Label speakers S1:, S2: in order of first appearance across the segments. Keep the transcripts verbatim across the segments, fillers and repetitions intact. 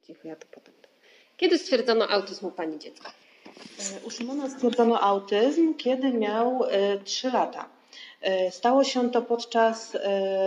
S1: Cicho, ja to potem. Kiedy stwierdzono autyzm u pani dziecka?
S2: U Szymona stwierdzono autyzm, kiedy miał trzy lata. Stało się to podczas,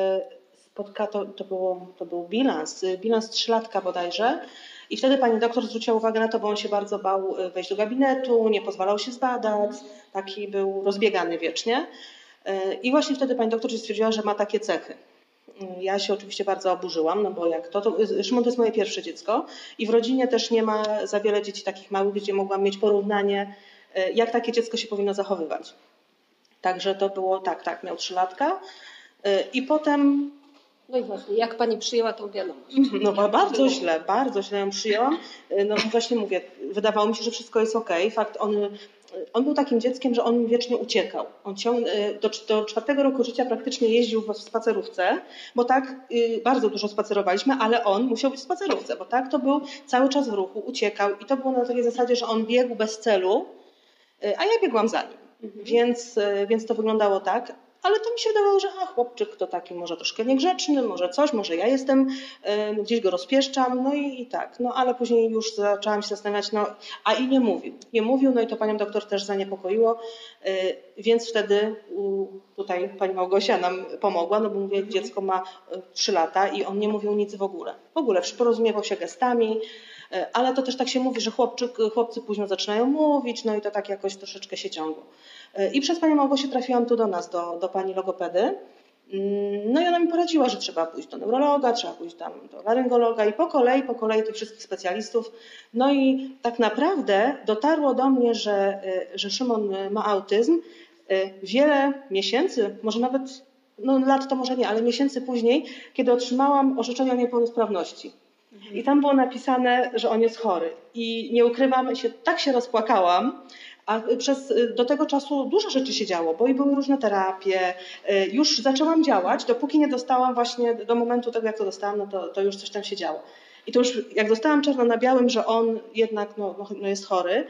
S2: spotka, to, to, było, to był bilans, bilans trzylatka bodajże. I wtedy pani doktor zwróciła uwagę na to, bo on się bardzo bał wejść do gabinetu, nie pozwalał się zbadać, taki był rozbiegany wiecznie. I właśnie wtedy pani doktor stwierdziła, że ma takie cechy. Ja się oczywiście bardzo oburzyłam, no bo jak to, to Szymon to jest moje pierwsze dziecko i w rodzinie też nie ma za wiele dzieci takich małych, gdzie mogłam mieć porównanie, jak takie dziecko się powinno zachowywać. Także to było tak, tak, miał trzylatka i potem...
S1: No i właśnie, jak pani przyjęła tą wiadomość?
S2: No bardzo źle, bardzo źle ją przyjęłam. No właśnie mówię, wydawało mi się, że wszystko jest okej. Fakt, on, on był takim dzieckiem, że on wiecznie uciekał. On ciąg, do, do czwartego roku życia praktycznie jeździł w spacerówce, bo tak bardzo dużo spacerowaliśmy, ale on musiał być w spacerówce, bo tak to był cały czas w ruchu, uciekał i to było na takiej zasadzie, że on biegł bez celu, a ja biegłam za nim. Mhm. Więc, więc to wyglądało tak. Ale to mi się wydawało, że a, chłopczyk to taki może troszkę niegrzeczny, może coś, może ja jestem, y, gdzieś go rozpieszczam, no i, i tak. No ale później już zaczęłam się zastanawiać, no a i nie mówił. Nie mówił, no i to panią doktor też zaniepokoiło, y, więc wtedy y, tutaj pani Małgosia nam pomogła, no bo mówię, mhm. dziecko ma trzy lata i on nie mówił nic w ogóle. W ogóle porozumiewał się gestami, y, ale to też tak się mówi, że chłopczyk, chłopcy późno zaczynają mówić, no i to tak jakoś troszeczkę się ciągło. I przez panią Małgosię trafiłam tu do nas, do, do pani logopedy. No i ona mi poradziła, że trzeba pójść do neurologa, trzeba pójść tam do laryngologa i po kolei, po kolei tych wszystkich specjalistów. No i tak naprawdę dotarło do mnie, że, że Szymon ma autyzm wiele miesięcy, może nawet, no lat to może nie, ale miesięcy później, kiedy otrzymałam orzeczenie o niepełnosprawności. I tam było napisane, że on jest chory. I nie ukrywam, się, tak się rozpłakałam, a przez, do tego czasu dużo rzeczy się działo, bo i były różne terapie. Już zaczęłam działać, dopóki nie dostałam właśnie do momentu tego, jak to dostałam, no to, to już coś tam się działo. I to już jak dostałam czarno na białym, że on jednak no, no jest chory,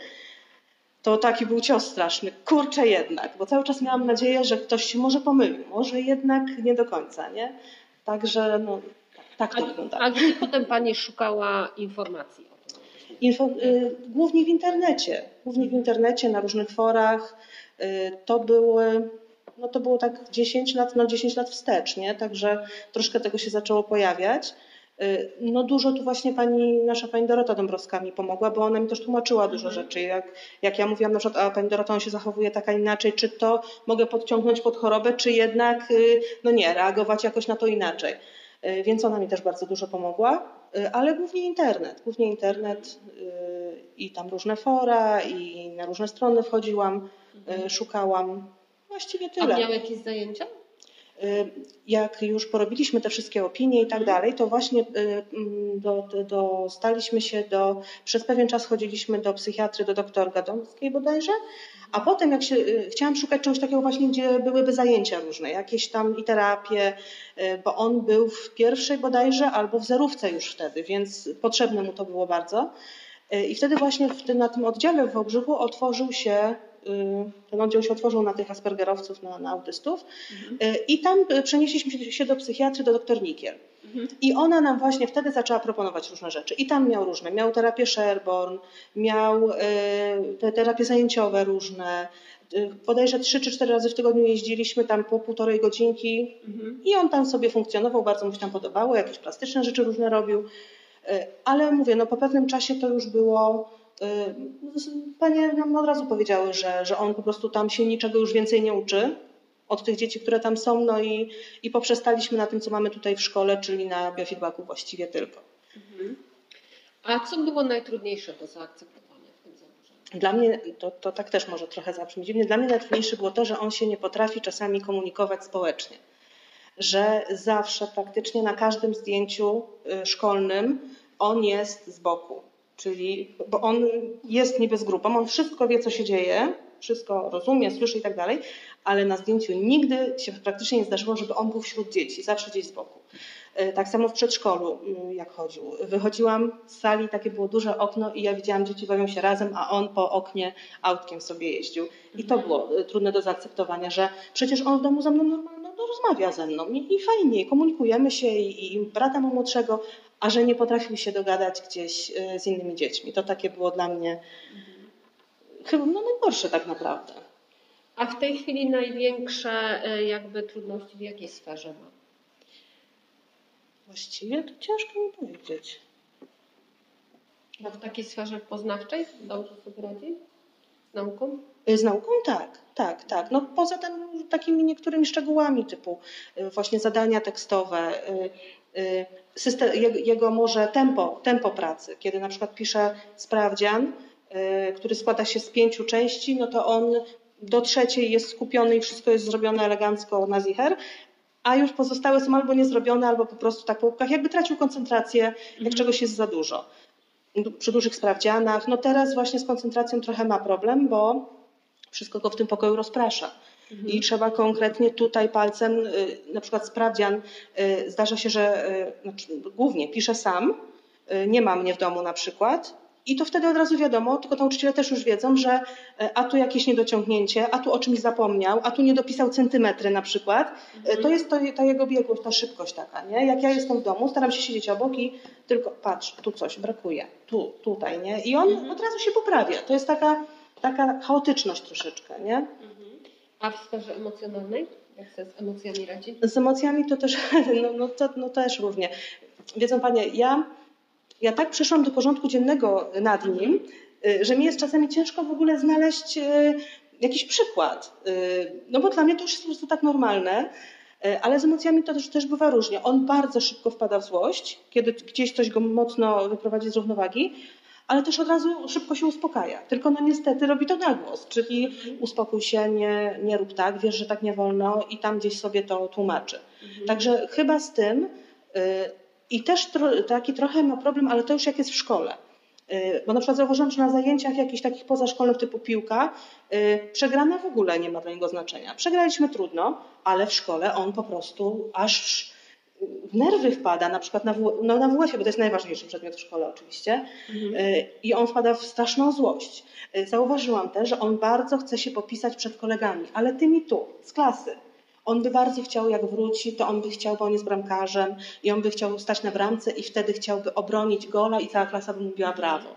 S2: to taki był cios straszny. Kurczę jednak, bo cały czas miałam nadzieję, że ktoś się może pomylił, może jednak nie do końca, nie? Także no, tak to wygląda.
S1: A gdzie potem pani szukała informacji?
S2: Info, y, głównie w internecie, głównie w internecie, na różnych forach. Y, to były, no to było tak dziesięć lat, no dziesięć lat wstecz, nie? Także troszkę tego się zaczęło pojawiać. Y, no dużo tu właśnie pani, nasza pani Dorota Dąbrowska mi pomogła, bo ona mi też tłumaczyła dużo rzeczy. Jak, jak ja mówiłam na przykład, a pani Dorota on się zachowuje tak, a inaczej, czy to mogę podciągnąć pod chorobę, czy jednak, y, no nie, reagować jakoś na to inaczej. Y, więc ona mi też bardzo dużo pomogła. Ale głównie internet, głównie internet yy, i tam różne fora i na różne strony wchodziłam, yy, szukałam. Właściwie tyle.
S1: A miał jakieś zajęcia?
S2: Yy, jak już porobiliśmy te wszystkie opinie i tak dalej, to właśnie yy, do, do, dostaliśmy się do, przez pewien czas chodziliśmy do psychiatry, do doktor Gadomskiej bodajże, a potem jak się, yy, chciałam szukać czegoś takiego właśnie, gdzie byłyby zajęcia różne, jakieś tam i terapie, yy, bo on był w pierwszej bodajże albo w zerówce już wtedy, więc potrzebne mu to było bardzo. Yy, I wtedy właśnie w tym, na tym oddziale w Wałbrzychu otworzył się, yy, ten oddział się otworzył na tych aspergerowców, na, na autystów mhm. yy, i tam przenieśliśmy się do psychiatry, do doktor Nikiel. Mhm. I ona nam właśnie wtedy zaczęła proponować różne rzeczy. I tam miał różne. Miał terapię Sherborne, miał y, te terapie zajęciowe różne. Y, bodajże trzy czy cztery razy w tygodniu jeździliśmy tam po półtorej godzinki. Mhm. I on tam sobie funkcjonował, bardzo mu się tam podobało, jakieś plastyczne rzeczy różne robił. Y, ale mówię, no po pewnym czasie to już było... Y, panie nam od razu powiedziały, że, że on po prostu tam się niczego już więcej nie uczy od tych dzieci, które tam są, no i, i poprzestaliśmy na tym, co mamy tutaj w szkole, czyli na biofeedbacku właściwie tylko.
S1: Mhm. A co było najtrudniejsze do zaakceptowania w tym zaburzeniu?
S2: Dla mnie, to, to tak też może trochę zabrzmi dziwnie, dla mnie najtrudniejsze było to, że on się nie potrafi czasami komunikować społecznie. Że zawsze praktycznie na każdym zdjęciu szkolnym on jest z boku. Czyli, bo on jest niby z grupą, on wszystko wie, co się dzieje, wszystko rozumie, słyszy i tak dalej, ale na zdjęciu nigdy się praktycznie nie zdarzyło, żeby on był wśród dzieci, zawsze gdzieś z boku. Tak samo w przedszkolu, jak chodził. Wychodziłam z sali, takie było duże okno i ja widziałam, dzieci bawią się razem, a on po oknie autkiem sobie jeździł. I to było trudne do zaakceptowania, że przecież on w domu ze mną normalnie no, rozmawia ze mną i, i fajnie, komunikujemy się i, i brata mu młodszego, a że nie potrafił się dogadać gdzieś z innymi dziećmi. To takie było dla mnie mhm. chyba no, najgorsze tak naprawdę.
S1: A w tej chwili największe jakby trudności w jakiej sferze ma?
S2: Właściwie to ciężko mi powiedzieć.
S1: No w takiej sferze poznawczej dobrze sobie radzi? Z nauką?
S2: Z nauką tak, tak, tak. No poza tym takimi niektórymi szczegółami typu właśnie zadania tekstowe, system, jego może tempo, tempo pracy. Kiedy na przykład pisze sprawdzian, który składa się z pięciu części, no to on do trzeciej jest skupiony i wszystko jest zrobione elegancko na zicher, a już pozostałe są albo niezrobione, albo po prostu tak po łupkach. Jakby tracił koncentrację, jak mm. czegoś jest za dużo. Przy dużych sprawdzianach. No teraz właśnie z koncentracją trochę ma problem, bo wszystko go w tym pokoju rozprasza. Mhm. I trzeba konkretnie tutaj palcem, na przykład sprawdzian, zdarza się, że znaczy, głównie pisze sam, nie ma mnie w domu na przykład i to wtedy od razu wiadomo, tylko nauczyciele też już wiedzą, że a tu jakieś niedociągnięcie, a tu o czymś zapomniał, a tu nie dopisał centymetry na przykład. Mhm. To jest to, ta jego biegłość, ta szybkość taka, nie? Jak ja jestem w domu, staram się siedzieć obok i tylko patrz, tu coś brakuje, tu, tutaj, nie? I on mhm. od razu się poprawia. To jest taka, taka chaotyczność troszeczkę, nie?
S1: Mhm. A w sferze emocjonalnej? Jak sobie z emocjami radzi?
S2: Z emocjami to też, no, no, to, no też równie. Wiedzą Panie, ja, ja tak przeszłam do porządku dziennego nad nim, że mi jest czasami ciężko w ogóle znaleźć jakiś przykład. No bo dla mnie to już jest po prostu tak normalne, ale z emocjami to też, też bywa różnie. On bardzo szybko wpada w złość, kiedy gdzieś coś go mocno wyprowadzi z równowagi, ale też od razu szybko się uspokaja. Tylko no niestety robi to na głos, czyli uspokój się, nie, nie rób tak, wiesz, że tak nie wolno i tam gdzieś sobie to tłumaczy. Mhm. Także chyba z tym yy, i też tro, taki trochę ma problem, ale to już jak jest w szkole. Yy, bo na przykład zauważyłam, że na zajęciach jakichś takich pozaszkolnych typu piłka yy, przegrana w ogóle nie ma dla niego znaczenia. Przegraliśmy trudno, ale w szkole on po prostu aż w nerwy wpada, na przykład na, w, no na W F-ie, bo to jest najważniejszy przedmiot w szkole oczywiście, mhm. i on wpada w straszną złość. Zauważyłam też, że on bardzo chce się popisać przed kolegami, ale tymi tu, z klasy. On by bardzo chciał, jak wróci, to on by chciał, bo on jest bramkarzem i on by chciał stać na bramce i wtedy chciałby obronić gola i cała klasa by mówiła brawo.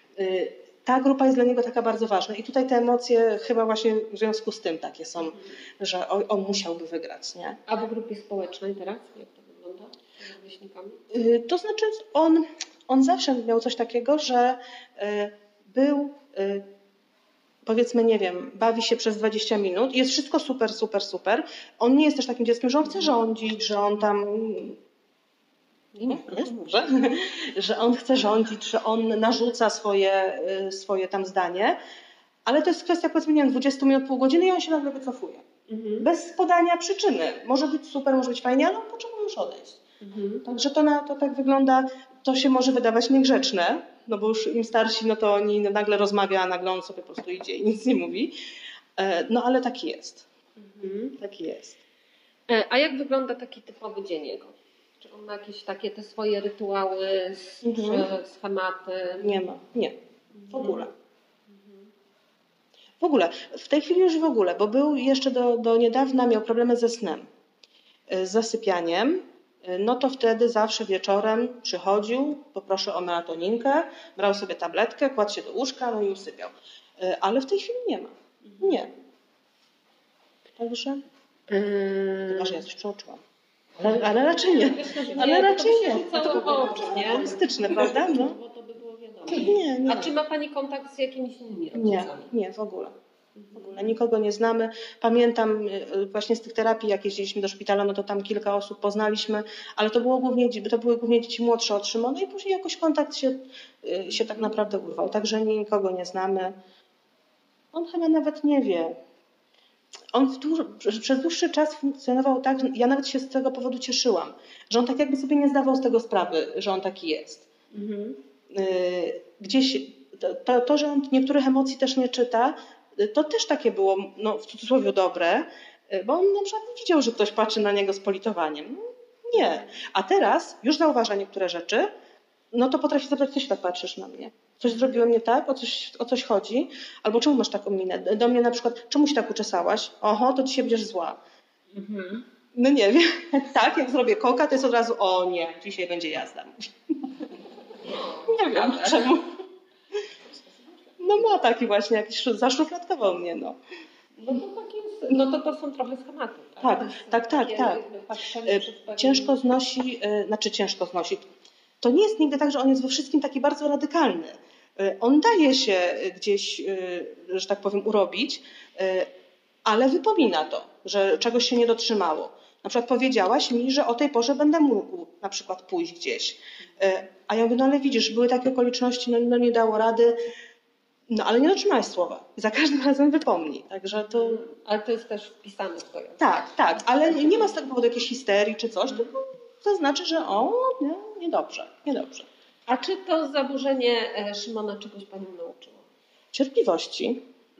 S2: Ta grupa jest dla niego taka bardzo ważna i tutaj te emocje chyba właśnie w związku z tym takie są, mhm. że on, on musiałby wygrać, nie?
S1: A w grupie społecznej teraz? Jak to wygląda z rówieśnikami?
S2: To znaczy on, on zawsze miał coś takiego, że był, powiedzmy, nie wiem, bawi się przez dwadzieścia minut, jest wszystko super, super, super. On nie jest też takim dzieckiem, że on chce rządzić, że on tam... Nie, nie, jest może, że on chce rządzić, że on narzuca swoje, swoje tam zdanie, ale to jest kwestia, powiedzmy, nie wiem, dwadzieścia minut, pół godziny i on się nagle wycofuje. Mhm. Bez podania przyczyny. Może być super, może być fajnie, ale on potrzebuje już odejść. Mhm. Także to, na, to tak wygląda, to się może wydawać niegrzeczne, no bo już im starsi, no to oni nagle rozmawia, a nagle on sobie po prostu idzie i nic nie mówi. No ale taki jest. Mhm. Taki jest.
S1: A jak wygląda taki typowy dzień jego? Czy on ma jakieś takie te swoje rytuały, mhm. schematy?
S2: Nie ma, nie. W ogóle. W ogóle. W tej chwili już w ogóle, bo był jeszcze do, do niedawna, miał problemy ze snem, z zasypianiem. No to wtedy zawsze wieczorem przychodził, poproszę o melatoninkę, brał sobie tabletkę, kładł się do łóżka, no i usypiał. Ale w tej chwili nie ma. Nie. Także... Hmm. Chyba, że ja coś przeoczyłam. Ale, ale raczej nie. Ale raczej nie.
S1: To by
S2: optymistyczne, prawda? No.
S1: Bo to by było wiadomo.
S2: Nie, nie.
S1: A czy ma Pani kontakt z jakimiś innymi rodzicami?
S2: Nie, nie, w ogóle. W ogóle nikogo nie znamy. Pamiętam właśnie z tych terapii, jak jeździliśmy do szpitala, no to tam kilka osób poznaliśmy, ale to, było głównie, to były głównie dzieci młodsze od Szymona i później jakoś kontakt się, się tak naprawdę urwał. Także nikogo nie znamy. On chyba nawet nie wie. On dłuż, przez dłuższy czas funkcjonował tak, ja nawet się z tego powodu cieszyłam, że on tak jakby sobie nie zdawał z tego sprawy, że on taki jest. Mhm. Gdzieś to, to, że on niektórych emocji też nie czyta, to też takie było, no, w cudzysłowie dobre, bo on na przykład nie widział, że ktoś patrzy na niego z politowaniem. Nie. A teraz już zauważa niektóre rzeczy, no to potrafi zapytać, co się tak patrzysz na mnie? Coś zrobiłem nie tak? O coś, o coś chodzi? Albo czemu masz taką minę? Do mnie na przykład, czemu się tak uczesałaś? Oho, to dzisiaj będziesz zła. Mhm. No nie wiem. Tak, jak zrobię koka, to jest od razu o nie, dzisiaj będzie jazda. Nie wiem czemu. No ma taki właśnie jakiś, zaszufladkował mnie, no.
S1: No to, tak jest, no to to są trochę schematy.
S2: Tak, tak, tak,
S1: takie
S2: tak.
S1: patrzenie przez pewien-
S2: Ciężko znosi, y, znaczy ciężko znosi. To nie jest nigdy tak, że on jest we wszystkim taki bardzo radykalny. Y, On daje się gdzieś, y, że tak powiem, urobić, y, ale wypomina to, że czegoś się nie dotrzymało. Na przykład powiedziałaś mi, że o tej porze będę mógł na przykład pójść gdzieś. Y, A ja mówię, no ale widzisz, były takie okoliczności, no, no nie dało rady, no ale nie dotrzymałaś słowa. I za każdym razem wypomnij. Także to...
S1: Ale to jest też wpisane w to. jak-
S2: Tak, tak, ale nie ma z tego powodu jakiejś histerii czy coś, tylko to znaczy, że o, nie, niedobrze, niedobrze.
S1: A czy to zaburzenie e, Szymona czegoś Panią nauczyło?
S2: Cierpliwości.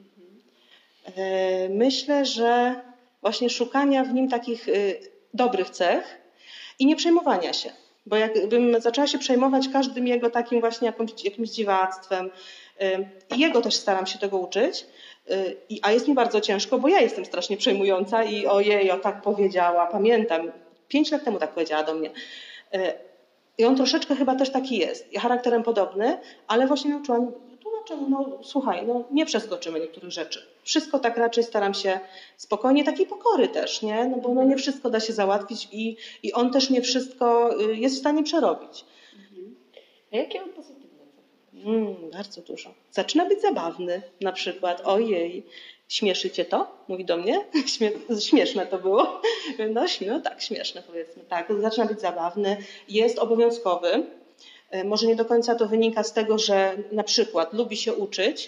S2: E, Myślę, że właśnie szukania w nim takich y, dobrych cech i nie przejmowania się. Bo jakbym zaczęła się przejmować każdym jego takim właśnie jakimś, jakimś dziwactwem, y, i jego też staram się tego uczyć, y, i- a jest mi bardzo ciężko, bo ja jestem strasznie przejmująca i ojej, o tak powiedziała, pamiętam, pięć lat temu tak powiedziała do mnie. Y, I on troszeczkę chyba też taki jest, charakterem podobny, ale właśnie nauczyłam, tłumaczę, no słuchaj, no nie przeskoczymy niektórych rzeczy. Wszystko tak raczej staram się spokojnie, takiej pokory też, nie? No bo no nie wszystko da się załatwić i, i on też nie wszystko y, jest w stanie przerobić.
S1: A jakie on pozytywne cechy?
S2: Mm, bardzo dużo. Zaczyna być zabawny na przykład. Ojej, śmieszy cię to? Mówi do mnie. Śmie śmieszne to było. No, śmie no tak, śmieszne powiedzmy. Tak, zaczyna być zabawny. Jest obowiązkowy. E, Może nie do końca to wynika z tego, że na przykład lubi się uczyć,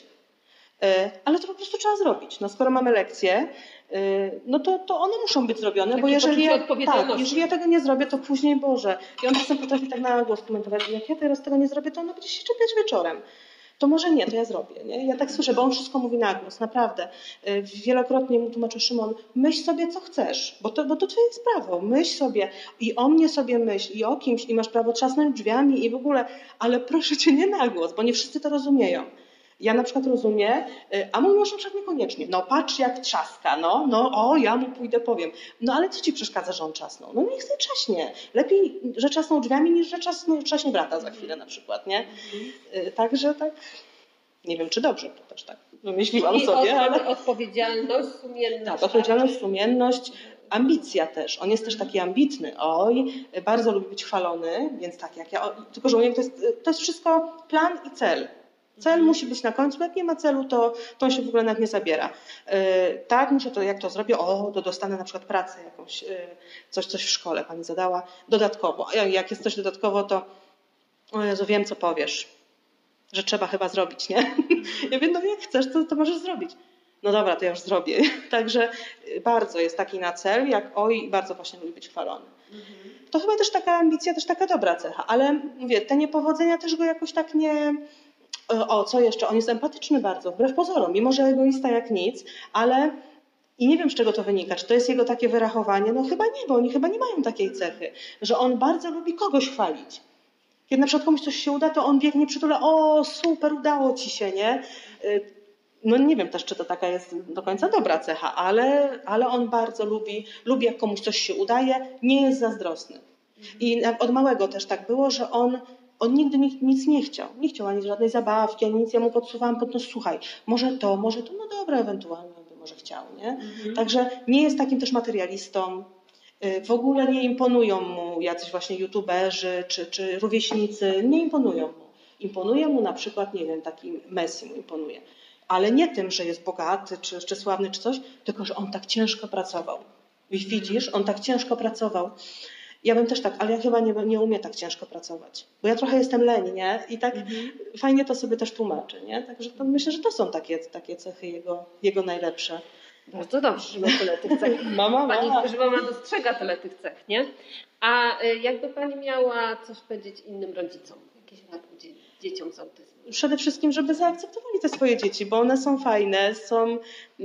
S2: e, ale to po prostu trzeba zrobić. No, skoro mamy lekcje, e, no to, to one muszą być zrobione,
S1: Takie
S2: bo jeżeli
S1: poczucie
S2: ja,
S1: odpowiedzialności.
S2: tak, jeżeli ja tego nie zrobię, to później Boże. I on czasem potrafi tak na głos komentować, jak ja teraz tego nie zrobię, to ona będzie się czepiać wieczorem. To może nie, to ja zrobię. Nie? Ja tak słyszę, bo on wszystko mówi na głos, naprawdę. Y, Wielokrotnie mu tłumaczę, Szymon, myśl sobie co chcesz, bo to, bo to twoje jest prawo. Myśl sobie i o mnie sobie myśl i o kimś i masz prawo trzasnąć drzwiami i w ogóle, ale proszę cię nie na głos, bo nie wszyscy to rozumieją. Ja na przykład rozumiem, y, a mój mąż na przykład niekoniecznie. No patrz jak trzaska, no, no o, ja mu pójdę powiem. No ale co ci przeszkadza, że on trzasnął? No niech sobie trzaśnie. Lepiej, że trzasnął drzwiami, niż że trzasnął, trzaśnie brata za chwilę na przykład, nie? Y, Także tak, nie wiem czy dobrze, to też tak wymyśliłam
S1: I
S2: sobie,
S1: od,
S2: ale...
S1: odpowiedzialność, sumienność.
S2: Tak, odpowiedzialność, sumienność, ambicja też. On jest też taki ambitny. Oj, bardzo lubi być chwalony, więc tak jak ja. O, tylko, że u niego to jest, to jest wszystko plan i cel. Cel musi być na końcu. Jak nie ma celu, to, to on się w ogóle nawet nie zabiera. Yy, tak, muszę to, jak to zrobię, o, to dostanę na przykład pracę jakąś, yy, coś, coś w szkole pani zadała dodatkowo. A jak jest coś dodatkowo, to o Jezu, wiem co powiesz, że trzeba chyba zrobić, nie? Ja wiem, no jak chcesz, to, to możesz zrobić. No dobra, to ja już zrobię. Także bardzo jest taki na cel, jak oj, bardzo właśnie lubi być chwalony. To chyba też taka ambicja, też taka dobra cecha, ale mówię, te niepowodzenia też go jakoś tak nie... O, co jeszcze? On jest empatyczny bardzo, wbrew pozorom, mimo że egoista jak nic, ale i nie wiem, z czego to wynika. Czy to jest jego takie wyrachowanie? No chyba nie, bo oni chyba nie mają takiej cechy, że on bardzo lubi kogoś chwalić. Kiedy na przykład komuś coś się uda, to on biegnie, przytula, o super, udało ci się, nie? No nie wiem też, czy to taka jest do końca dobra cecha, ale, ale on bardzo lubi, lubi jak komuś coś się udaje, nie jest zazdrosny. I od małego też tak było, że on, on nigdy nic, nic nie chciał. Nie chciał ani żadnej zabawki, ani nic. Ja mu podsuwałam pod nos, słuchaj, może to, może to, no dobra, ewentualnie by może chciał, nie? Mhm. Także nie jest takim też materialistą. W ogóle nie imponują mu jacyś właśnie youtuberzy czy, czy rówieśnicy, nie imponują mu. Imponuje mu na przykład, nie wiem, taki Messi mu imponuje. Ale nie tym, że jest bogaty czy, czy sławny czy coś, tylko że on tak ciężko pracował. I widzisz, on tak ciężko pracował. Ja bym też tak, ale ja chyba nie, nie umiem tak ciężko pracować. Bo ja trochę jestem leni, nie? I tak mhm. fajnie to sobie też tłumaczę, nie? Także to myślę, że to są takie, takie cechy jego, jego najlepsze.
S1: Bardzo dobrze, że ma tyle tych cech.
S2: Mama,
S1: Pani,
S2: mama.
S1: że mama dostrzega tyle tych cech, nie? A jakby Pani miała coś powiedzieć innym rodzicom, jakieś rady dzie dzieciom z autyzmem?
S2: Przede wszystkim, żeby zaakceptowali te swoje dzieci, bo one są fajne, są...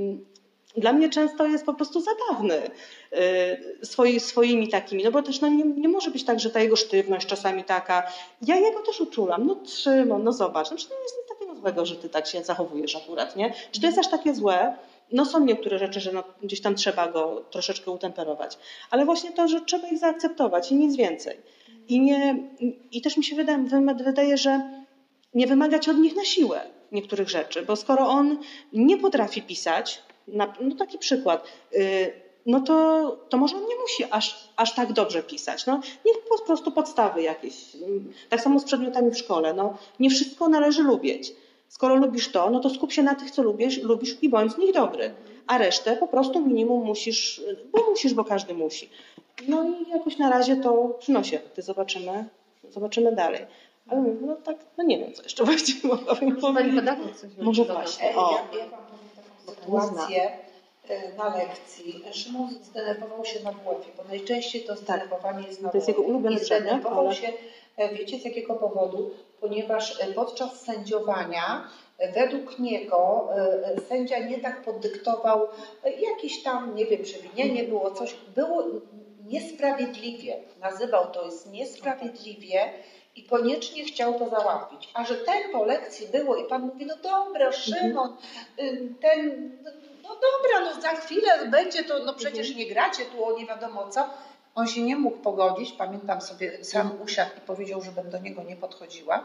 S2: Dla mnie często jest po prostu zabawny yy, swoi, swoimi takimi, no bo też no, nie, nie może być tak, że ta jego sztywność czasami taka. Ja jego też uczulam, no Szymon, no zobacz, no, czy to jest nic takiego złego, że ty tak się zachowujesz akurat, nie? Czy to jest aż takie złe? no są niektóre rzeczy, że no, gdzieś tam trzeba go troszeczkę utemperować, ale właśnie to, że trzeba ich zaakceptować i nic więcej. I, nie, i też mi się wydaje, wydaje, że nie wymagać od nich na siłę niektórych rzeczy, bo skoro on nie potrafi pisać, na, no taki przykład, yy, no to, to może on nie musi aż, aż tak dobrze pisać. No, niech po prostu podstawy jakieś. Tak samo z przedmiotami w szkole. No, nie wszystko należy lubić. Skoro lubisz to, no to skup się na tych, co lubisz, lubisz i bądź z nich dobry. A resztę po prostu minimum musisz, bo musisz, bo każdy musi. No i jakoś na razie to przynosi efekty. Zobaczymy, zobaczymy dalej. Ale no tak, no nie wiem, co jeszcze właściwie mogłabym powiedzieć. Może właśnie. O.
S3: Ja, ja mam taką sytuację na lekcji. Szymon zdenerwował się na W F-ie, bo najczęściej to zdenerwowanie jest na
S2: To jest jego ulubiony
S3: I zdenerwował
S2: ale...
S3: się, wiecie z jakiego powodu? Ponieważ podczas sędziowania według niego sędzia nie tak poddyktował jakieś tam, nie wiem, przewinienie było coś, było niesprawiedliwie. Nazywał to jest niesprawiedliwie i koniecznie chciał to załatwić. A że ten po lekcji było i pan mówi, no dobra, Szymon, ten, no dobra, no za chwilę będzie to, no przecież nie gracie tu o nie wiadomo co. On się nie mógł pogodzić, pamiętam sobie, sam usiadł i powiedział, żebym do niego nie podchodziła.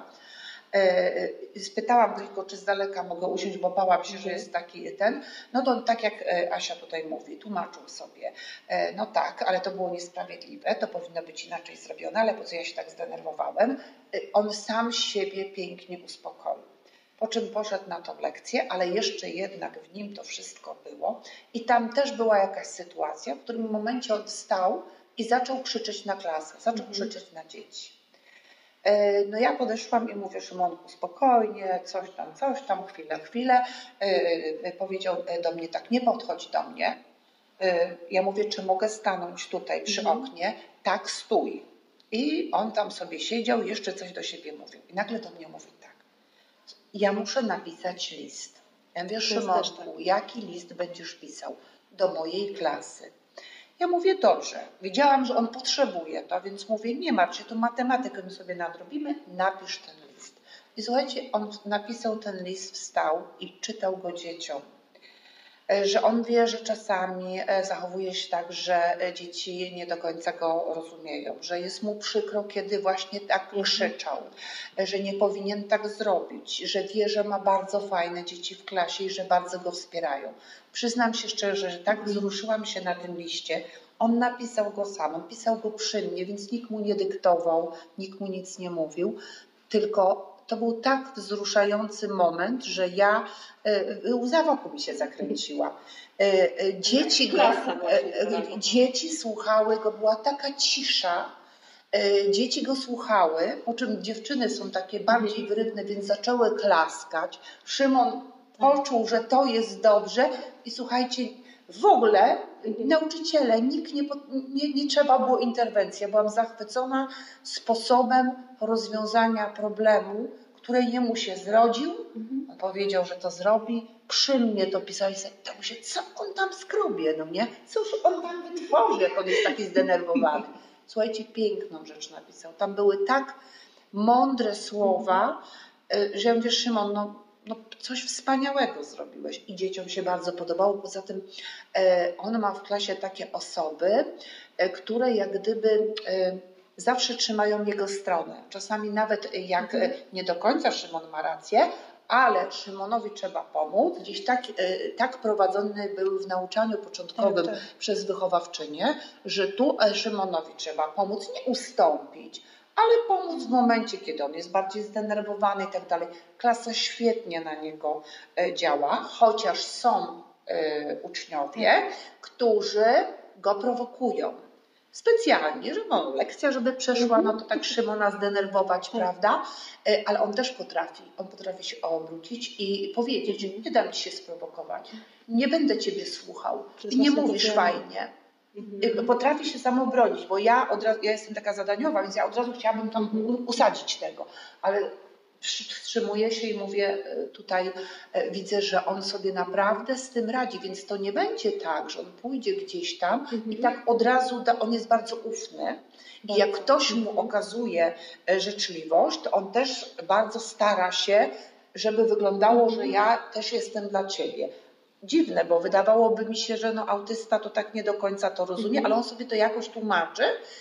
S3: Spytałam tylko, czy z daleka mogę usiąść, bo bałam się, że jest taki ten. No to tak jak Asia tutaj mówi, tłumaczył sobie. No tak, ale to było niesprawiedliwe, to powinno być inaczej zrobione, ale po co ja się tak zdenerwowałem? On sam siebie pięknie uspokoił. Po czym poszedł na tą lekcję, ale jeszcze jednak w nim to wszystko było. I tam też była jakaś sytuacja, w którym momencie on wstał i zaczął krzyczeć na klasę, zaczął mhm. krzyczeć na dzieci. No ja podeszłam i mówię, Szymonku, spokojnie, coś tam, coś tam, chwilę, chwilę. Powiedział do mnie tak, nie podchodź do mnie. Ja mówię, czy mogę stanąć tutaj przy mhm. oknie? Tak, stój. I on tam sobie siedział i jeszcze coś do siebie mówił. I nagle do mnie mówi tak, ja muszę napisać list. Ja mówię, Szymonku, jaki list będziesz pisał? Do mojej klasy. Ja mówię, dobrze, wiedziałam, że on potrzebuje to, więc mówię, nie martw się, to matematykę my sobie nadrobimy, napisz ten list. I słuchajcie, on napisał ten list, wstał i czytał go dzieciom. Że on wie, że czasami zachowuje się tak, że dzieci nie do końca go rozumieją, że jest mu przykro, kiedy właśnie tak krzyczał, że nie powinien tak zrobić, że wie, że ma bardzo fajne dzieci w klasie i że bardzo go wspierają. Przyznam się szczerze, że tak wzruszyłam się na tym liście. On napisał go sam, on pisał go przy mnie, więc nikt mu nie dyktował, nikt mu nic nie mówił, tylko to był tak wzruszający moment, że ja, łza wokół mi się zakręciła. Dzieci, go, dzieci słuchały go, była taka cisza, dzieci go słuchały, po czym dziewczyny są takie bardziej wyrywne, więc zaczęły klaskać. Szymon poczuł, że to jest dobrze i słuchajcie, w ogóle nauczyciele, nikt nie, nie, nie trzeba było interwencji. Ja byłam zachwycona sposobem rozwiązania problemu, który jemu się zrodził. On powiedział, że to zrobi. Przy mnie to pisał i sobie, to się, co on tam skrobie, no nie? Cóż on tam wytworzy, jak on jest taki zdenerwowany. Słuchajcie, piękną rzecz napisał. Tam były tak mądre słowa, że ja mówię, Szymon, no No, coś wspaniałego zrobiłeś i dzieciom się bardzo podobało. Poza tym e, on ma w klasie takie osoby, e, które jak gdyby e, zawsze trzymają jego stronę. Czasami nawet jak e, nie do końca Szymon ma rację, ale Szymonowi trzeba pomóc. Gdzieś tak, e, tak prowadzone były w nauczaniu początkowym tak, tak. przez wychowawczynię, że tu e, Szymonowi trzeba pomóc, nie ustąpić, ale pomóc w momencie, kiedy on jest bardziej zdenerwowany i tak dalej. Klasa świetnie na niego działa, chociaż są y, uczniowie, którzy go prowokują. Specjalnie, żeby on lekcja, żeby przeszła, no to tak Szymona zdenerwować, prawda? Y, ale on też potrafi, on potrafi się obrócić i powiedzieć, nie dam ci się sprowokować, nie będę ciebie słuchał i nie mówisz fajnie. Mhm. Potrafi się samobronić, bo ja od razu, ja jestem taka zadaniowa, więc ja od razu chciałabym tam usadzić tego, ale wstrzymuję się i mówię tutaj, widzę, że on sobie naprawdę z tym radzi, więc to nie będzie tak, że on pójdzie gdzieś tam mhm. i tak od razu, da, on jest bardzo ufny i jak ktoś mu okazuje życzliwość, to on też bardzo stara się, żeby wyglądało, że ja też jestem dla ciebie. dziwne, bo wydawałoby mi się, że no autysta to tak nie do końca to rozumie,
S2: Mhm.
S3: ale on sobie to jakoś tłumaczy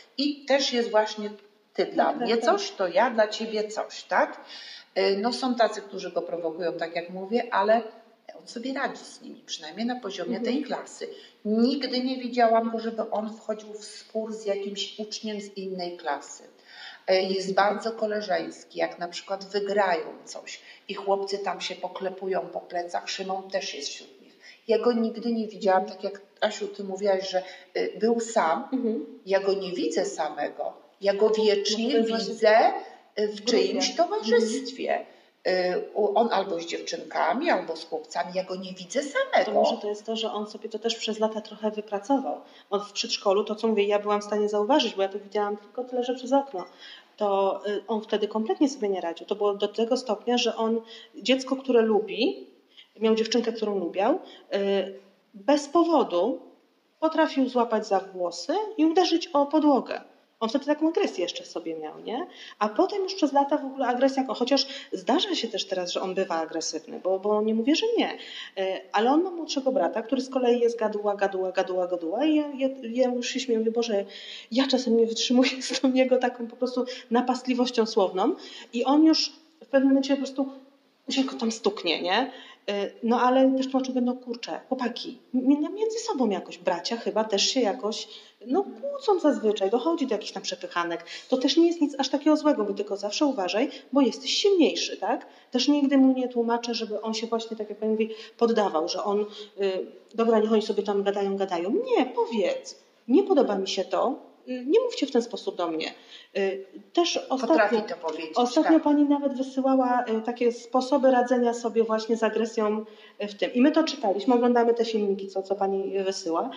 S3: i też jest właśnie ty dla
S2: Tak,
S3: mnie
S2: tak, tak.
S3: coś, to ja dla ciebie coś, tak? Y, No są tacy, którzy go prowokują, tak jak mówię, ale on sobie radzi z nimi, przynajmniej na poziomie
S2: Mhm.
S3: tej klasy. Nigdy nie widziałam go, żeby on wchodził w spór z jakimś uczniem z innej klasy. Y, Jest bardzo koleżeński, jak na przykład wygrają coś i chłopcy tam się poklepują po plecach, Szymon też jest wśród nich. Ja go nigdy nie widziałam, tak jak Asiu, ty mówiłaś, że y, był sam.
S2: Mhm.
S3: Ja go nie widzę samego. Ja go wiecznie
S2: No to jest właśnie
S3: widzę y, w
S2: grupie.
S3: czyimś towarzystwie. Y, u- On albo z dziewczynkami, albo z chłopcami. Ja go nie widzę
S2: To
S3: samego.
S2: może to jest to, że on sobie to też przez lata trochę wypracował. On w przedszkolu, to co mówię, ja byłam w stanie zauważyć, bo ja to widziałam tylko tyle, że przez okno. To y, on wtedy kompletnie sobie nie radził. To było do tego stopnia, że on, dziecko, które lubi, miał dziewczynkę, którą lubiał, y, bez powodu potrafił złapać za włosy i uderzyć o podłogę. On wtedy taką agresję jeszcze w sobie miał, nie? A potem już przez lata w ogóle agresja, chociaż zdarza się też teraz, że on bywa agresywny, bo, bo nie mówię, że nie. E, Ale on ma młodszego brata, który z kolei jest gaduła, gaduła, gaduła, gaduła i ja, ja, ja już się śmieję, mówię, Boże, ja czasem nie wytrzymuję z tą jego taką po prostu napastliwością słowną i on już w pewnym momencie po prostu się go tam stuknie, nie? E, No ale też tłumaczą, no kurczę, chłopaki, m- między sobą jakoś, bracia chyba też się jakoś no kłócą zazwyczaj, dochodzi do jakichś tam przepychanek. To też nie jest nic aż takiego złego, bo tylko zawsze uważaj, bo jesteś silniejszy, tak? Też nigdy mu nie tłumaczę, żeby on się właśnie, tak jak pani mówi, poddawał, że on, y, dobra, niech oni sobie tam gadają, gadają. Nie, powiedz, nie podoba mi się to, y, nie mówcie w ten sposób do mnie. Y, Też ostatnio,
S3: Potrafi to powiedzieć.
S2: ostatnio
S3: tak.
S2: pani nawet wysyłała y, takie sposoby radzenia sobie właśnie z agresją y, w tym. I my to czytaliśmy, oglądamy te filmiki, co, co pani wysyła.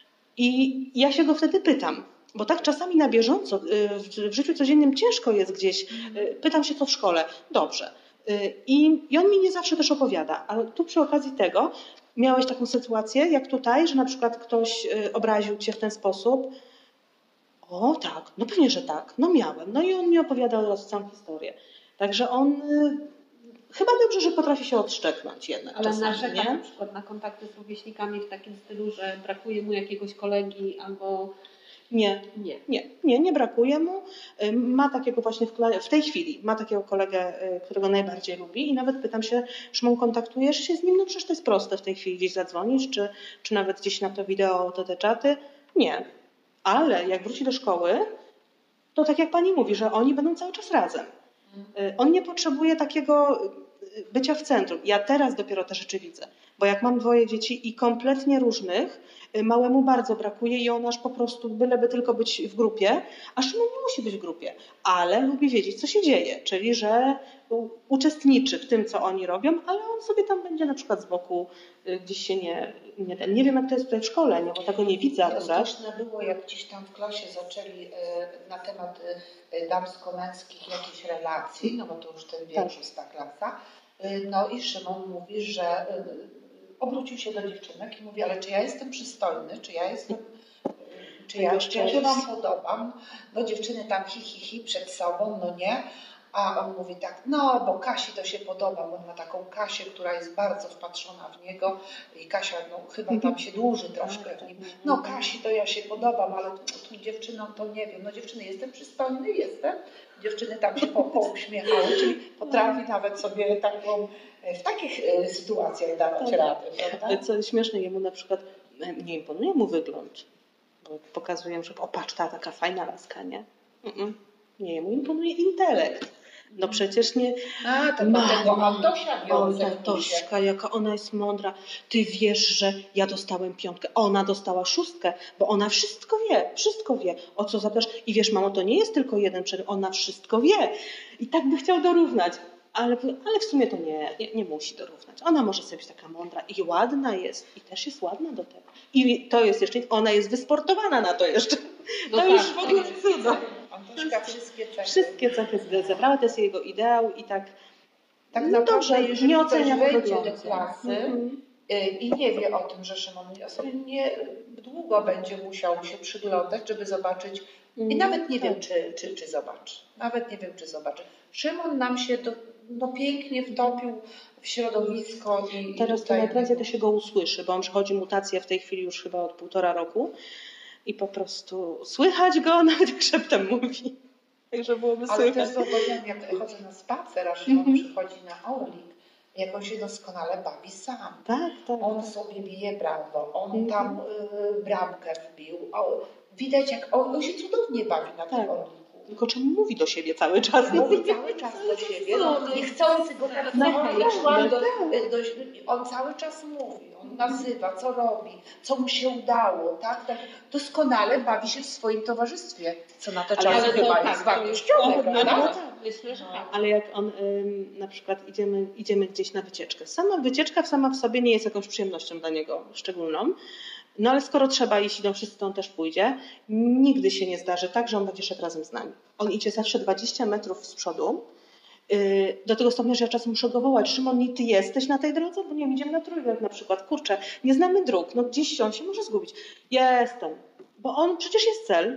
S2: I ja się go wtedy pytam, bo tak czasami na bieżąco, y, w- w życiu codziennym ciężko jest gdzieś, y, pytam się co w szkole, dobrze. Y, I, I on mi nie zawsze też opowiada, ale tu przy okazji tego miałeś taką sytuację jak tutaj, że na przykład ktoś y, obraził cię w ten sposób. O tak, no pewnie, że tak, no miałem. No i on mi opowiadał od razu całą historię. Także on y, chyba dobrze, że potrafi się odszczeknąć jednak
S1: Ale
S2: czasami,
S1: narzeka
S2: nie?
S1: na przykład na kontakty z rówieśnikami w takim stylu, że brakuje mu jakiegoś kolegi albo
S2: Nie,
S1: nie.
S2: Nie, nie, nie brakuje mu. Y, Ma takiego właśnie w, kla- w tej chwili, ma takiego kolegę, y, którego najbardziej lubi i nawet pytam się, Szymon, kontaktujesz się z nim? No przecież to jest proste w tej chwili gdzieś zadzwonić, czy, czy nawet gdzieś na to wideo, to te czaty. Nie. Ale jak wróci do szkoły, to tak jak pani mówi, że oni będą cały czas razem. Y, On nie potrzebuje takiego y, bycia w centrum. Ja teraz dopiero te rzeczy widzę, bo jak mam dwoje dzieci i kompletnie różnych, y, małemu bardzo brakuje i on aż po prostu byleby tylko być w grupie, a Szymon nie musi być w grupie, ale lubi wiedzieć, co się dzieje, czyli że u- uczestniczy w tym, co oni robią, ale on sobie tam będzie na przykład z boku, y, gdzieś się nie, nie ten. Nie wiem, jak to jest tutaj w szkole, nie, bo tego nie widzę akurat.
S3: Straszne było, jak gdzieś tam w klasie zaczęli e, na temat e, damsko-męskich jakichś relacji, no bo to już ten wiek, szósta klasa. E, No i Szymon mówi, że e, obrócił się do dziewczynek i mówi, ale czy ja jestem przystojny, czy ja jestem, e, czy ja, czy ja się wam podobam? No dziewczyny tam hi, hi, hi przed sobą, no nie. A on mówi tak, no bo Kasi to się podoba, bo on ma taką Kasię, która jest bardzo wpatrzona w niego i Kasia no, chyba tam się dłuży troszkę w nim. No Kasi to ja się podobam, ale tu dziewczynom to nie wiem. No dziewczyny, jestem przystojny, jestem. Dziewczyny tam się po, pouśmiechały, czyli potrafi nawet sobie taką, w takich e, sytuacjach dawać
S2: Tak.
S3: radę, prawda?
S2: Co jest śmieszne, jemu na przykład e, nie imponuje mu wygląd, bo pokazuję, że o patrz, ta taka fajna laska, nie? Mm-mm. Nie, jemu imponuje intelekt. No przecież nie...
S3: A, to
S2: Mamo,
S3: do tego Antosia
S2: Oj,
S3: wiąże
S2: ta
S3: mu się.
S2: Toszka, jaka ona jest mądra. Ty wiesz, że ja dostałem piątkę, ona dostała szóstkę, bo ona wszystko wie, wszystko wie, o co zapytasz. I wiesz, mamo, to nie jest tylko jeden przedmiot, ona wszystko wie. I tak by chciał dorównać. Ale, ale w sumie to nie, nie, nie musi dorównać. Ona może sobie być taka mądra i ładna jest. I też jest ładna do tego. I to jest jeszcze, ona jest wysportowana na to jeszcze.
S1: No
S2: to
S1: tak,
S2: już w ogóle
S3: Wszystkie
S2: cudo.
S3: cechy. Antośka wszystkie cechy.
S2: Wszystkie cechy zebrała, to jest jego ideał i tak...
S3: Tak
S2: No
S3: naprawdę,
S2: dobrze,
S3: jeżeli
S2: nie
S3: ktoś
S2: ocenia
S3: wejdzie
S2: wyglądu.
S3: do klasy
S2: Mhm.
S3: y, i nie wie o tym, że Szymon sobie nie długo będzie musiał się przyglądać, żeby zobaczyć i nawet nie wiem, czy, czy, czy zobaczy. Nawet nie wiem, czy zobaczy. Szymon nam się do, no, pięknie wtopił w środowisko. I,
S2: Teraz
S3: i
S2: to
S3: tutaj...
S2: najprędzej to się go usłyszy, bo on przechodzi mutację w tej chwili już chyba od półtora roku i po prostu słychać go, nawet jak szeptem mówi. Także byłoby
S3: Ale
S2: słychać.
S3: też zauważyłam, jak chodzę na spacer, a Szymon
S2: Mhm.
S3: przychodzi na Orlik, jak on się doskonale bawi sam.
S2: Tak, tak.
S3: On sobie bije brawo, on
S2: Mhm.
S3: tam y, bramkę wbił. O, widać, jak on, on się cudownie bawi na tym
S2: Tak.
S3: Orliku.
S2: Tylko czemu mówi do siebie cały czas?
S3: Mówi cały czas do siebie, no, niechcący go tak zachęciłam, do, do, on cały czas mówi, on nazywa, co robi, co mu się udało, tak? tak doskonale bawi się w swoim towarzystwie, co na te
S2: Ale-
S3: czasy
S2: ale to
S3: chyba
S1: tak,
S3: jest
S1: to
S3: wartościowe,
S1: jest-
S3: prawda?
S1: No, myślę, że tak.
S2: Ale jak on ym, na przykład idziemy, idziemy gdzieś na wycieczkę. Sama wycieczka sama w sobie nie jest jakąś przyjemnością dla niego szczególną. No ale skoro trzeba iść, idą wszyscy, to on też pójdzie. Nigdy się nie zdarzy tak, że on będzie szedł razem z nami. On idzie zawsze dwadzieścia metrów z przodu. Yy, do tego stopnia, że ja czasem muszę go wołać. Szymon, nie, ty jesteś na tej drodze? Bo nie wiem, idziemy na trójkąt na przykład. Kurczę, nie znamy dróg. No gdzieś on się może zgubić. Jestem. Bo on przecież jest cel.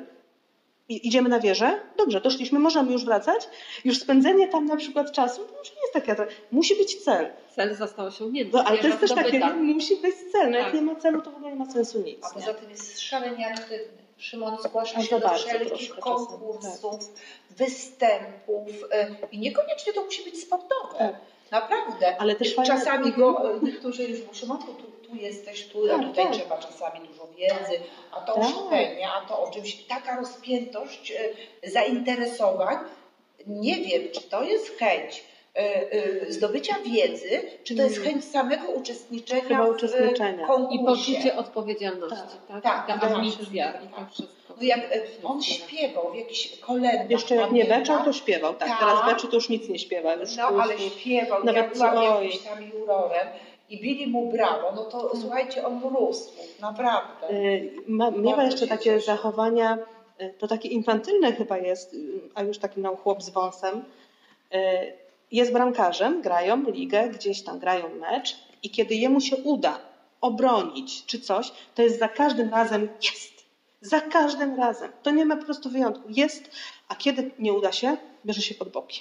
S2: I idziemy na wieżę? Dobrze, doszliśmy, możemy już wracać. Już spędzenie tam na przykład czasu, to już nie jest takie, to musi być cel.
S1: Cel został osiągnięty.
S2: No, ale to jest też
S1: wieża
S2: takie,
S1: zdobyta.
S2: no, musi być cel. No, jak
S1: Tak.
S2: nie ma celu, to w ogóle nie ma sensu nic.
S3: A
S2: nie?
S3: poza tym jest szalenie aktywny. Szymon zgłasza
S2: A
S3: się
S2: to
S3: do
S2: bardzo
S3: wszelkich
S2: troszkę czasem,
S3: konkursów, występów y, i niekoniecznie to musi być sportowe.
S2: Tak.
S3: Naprawdę.
S2: Ale też fajne-
S3: Czasami go y, niektórzy już mówią, Szymonku, tu, tu jesteś, tu, a
S2: Tak,
S3: tutaj
S2: tak.
S3: trzeba czasami dużo wiedzy, a to o
S2: Tak.
S3: szkolenie, a to o czymś. Taka rozpiętość y, zainteresowań. Nie wiem, czy to jest chęć y, y, zdobycia wiedzy, czy to jest
S2: Mm.
S3: chęć samego uczestniczenia
S2: Chyba
S3: w
S2: uczestniczenia.
S1: I
S3: konkursie.
S1: poczucie odpowiedzialności, tak?
S3: tak,
S1: Ta
S3: tak,
S1: ambicja
S3: tak.
S1: i to wszystko.
S3: No jak e, on śpiewał w jakichś kolendach.
S2: Jeszcze jak nie
S3: pamiętam.
S2: beczał, to śpiewał. Tak,
S3: Tak.
S2: teraz beczy, to już nic nie śpiewa. Już
S3: No
S2: po
S3: ale
S2: prostu-
S3: śpiewał,
S2: nawet
S3: ja byłam
S2: oj.
S3: jakimś tam jurorem i bili mu brawo, no to słuchajcie, on rósł, naprawdę.
S2: Y, Ma, miewa
S3: Bardzo
S2: jeszcze
S3: się
S2: takie
S3: cieszę.
S2: zachowania, y, to takie infantylne chyba jest, y, a już taki no, chłop z wąsem. Y, Jest bramkarzem, grają ligę, gdzieś tam grają mecz i kiedy jemu się uda obronić czy coś, to jest za każdym razem jest. Za każdym razem. To nie ma po prostu wyjątku. Jest, a kiedy nie uda się, bierze się pod boki.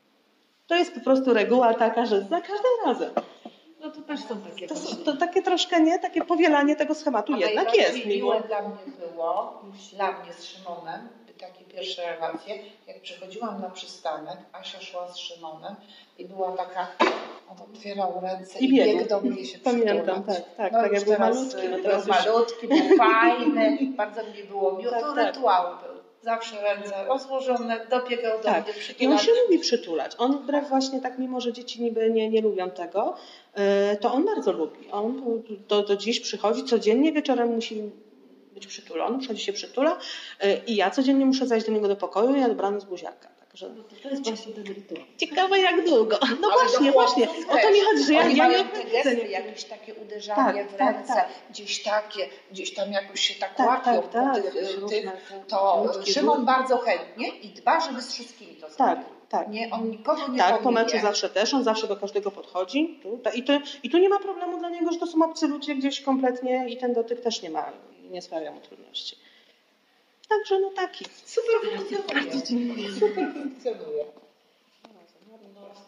S2: To jest po prostu reguła taka, że za każdym razem.
S1: No to też są takie
S2: To,
S1: właśnie.
S2: to takie troszkę nie, takie powielanie tego schematu
S3: A
S2: jednak
S3: najbardziej
S2: jest.
S3: miłe
S2: Mimo.
S3: dla mnie było, dla mnie z Szymonem, takie pierwsze relacje, jak przychodziłam na przystanek, Asia szła z Szymonem i była taka, on otwierał ręce
S2: I
S3: i,
S2: biegł.
S3: biegł do mnie się
S2: Pamiętam,
S3: przytulać.
S2: tak, tak,
S3: No
S2: tak
S3: już
S2: jak był
S3: teraz,
S2: malutki, no
S3: był
S2: teraz już...
S3: malutki, był fajny, bardzo mi było miło.
S2: Tak,
S3: To
S2: tak.
S3: rytuał był. Zawsze ręce rozłożone, dobiegał do
S2: Tak.
S3: mnie,
S2: I on
S3: przytulać.
S2: się lubi przytulać. On wbrew właśnie tak, mimo że dzieci niby nie, nie lubią tego, yy, to on bardzo lubi. On do, do dziś przychodzi, codziennie wieczorem musi być przytulony, przychodzi się przytula yy, i ja codziennie muszę zajść do niego do pokoju i ja dobrano z buziaka. Także
S1: No to, to jest właśnie ten rytuał.
S2: ciekawe jak długo. No
S3: Ale
S2: właśnie,
S3: do
S2: właśnie.
S3: chłopców
S2: O to
S3: też.
S2: mi chodzi, że ja,
S3: Oni
S2: ja nie
S3: mają te
S2: obchodzę.
S3: gesty, jakieś takie uderzanie
S2: Tak,
S3: w
S2: tak,
S3: ręce,
S2: tak.
S3: gdzieś takie, gdzieś tam jakoś się tak
S2: Tak,
S3: łapią
S2: tak,
S3: po
S2: tak.
S3: tych,
S2: Jakieś
S3: tych,
S2: różne te
S3: to
S2: ludzkie
S3: Szymon
S2: ruchy.
S3: bardzo chętnie i dba, żeby z wszystkimi to
S2: Tak,
S3: zrobił.
S2: tak.
S3: Nie, on nikogo nie
S2: Tak, po
S3: pominie.
S2: meczu zawsze też, on zawsze do każdego podchodzi. Tu, ta, i, tu, I tu nie ma problemu dla niego, że to są obcy ludzie gdzieś kompletnie i ten dotyk też nie ma, nie sprawia mu trudności. Także no taki.
S3: Super funkcjonuje. Super funkcjonuje.